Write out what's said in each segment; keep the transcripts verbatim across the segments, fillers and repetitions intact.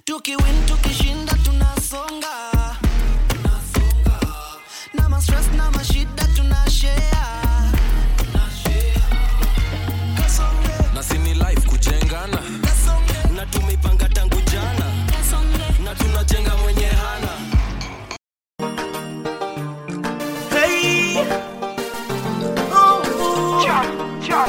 Tukiwin tukishinda tunasonga, tunasonga. Na ma stress na ma shida tunashare, tunashare. Kasonge. Na sini life kujengana, Kasonge. na tumeipanga tangu jana, Kasonge. na tunajenga mwenye hana. Hey. Oh, oh. Cha, cha.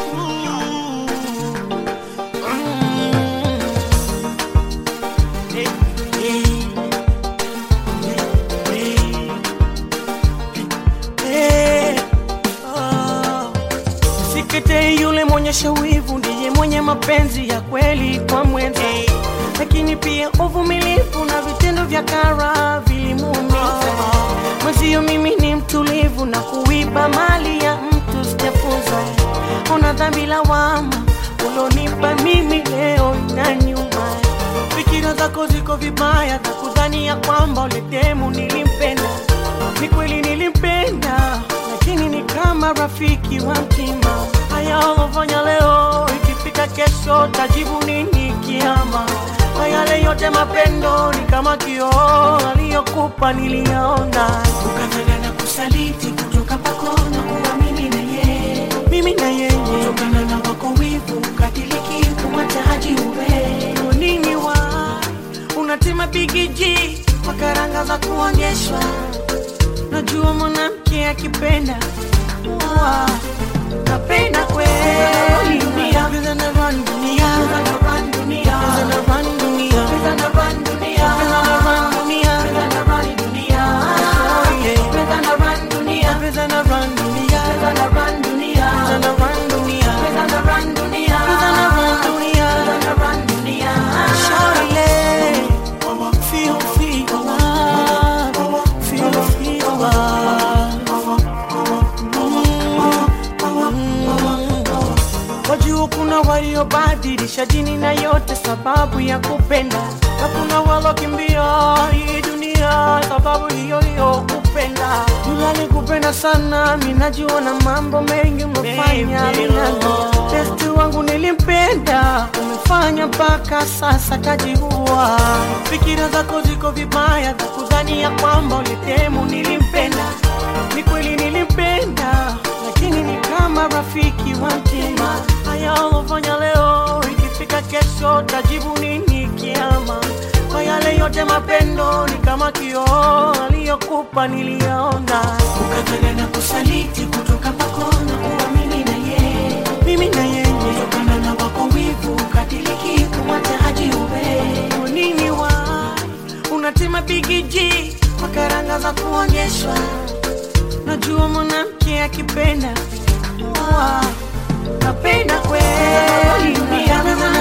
Sikete yule mwenye shawivu ndiye mwenye mapenzi ya kweli kwa mwenza, lakini pia uvumilivu na vitendo vya kara vilimuumiza. Mwenzio mimi ni mtulivu na kuiba mali ya mtu sijafunza. Ona dhambi lawama ulonipa mimi leo na nyuma. Fikira zako ziko vibaya za kudhani ya kwamba uletemu nilimpenda. Ni kweli nilimpenda, lakini ni kama rafiki wa mtima. Haya ulofanya leo, ikifika kesho tajibu nini kiama? Kwa yale yote mapendo ni kama kioo, aliyokupa niliyaona. Ukatana na kusaliti kutoka pako na kuwa mimi na yeye, mimi na yeye. Kutokana na wako wivu ukatiliki kumataji uwe nini wa unatima bigiji makaranga za kuonyeshwa. Najua mwanamke akipenda wa napenda kweli dunia, pesa na run dunia, pesa na run dunia, pesa na run dunia, pesa na run dunia, pesa na run dunia, pesa na run dunia, oh yeah, pesa na run dunia, pesa na run dunia, pesa na run dunia, pesa na run dunia, pesa na run dunia, pesa na run dunia, pesa na run dunia. Shawty, feel feel love, feel feel love. Wajua kuna waliobadilisha dini na yote sababu ya kupenda, na kuna walokimbia hii dunia sababu hiyo hiyo kupenda. Yule kupenda sana, mimi najua na mambo mengi umefanya minano. Testi wangu nilimpenda, umefanya mpaka sasa kajiua. Fikira zako ziko vibaya za kudhani ya kwamba ulitemu nilimpenda. Ni kweli nilimpenda, lakini ni kama rafiki wa mtima. Haya ulofanya leo, ikifika kesho tajibu nini kiama? Kwa yale yote mapendo ni kama kioo, aliyokupa niliyaona. Ukatana na kusaliti kutoka pako na kuwa mimi na yeye, mimi na yeye. Kutokana na wako wivu ukatiliki kumataji uwe nini wa unatima bigiji makaranga za kuonyeshwa. Najua mwanamke akipenda wa napenda kweli dunia,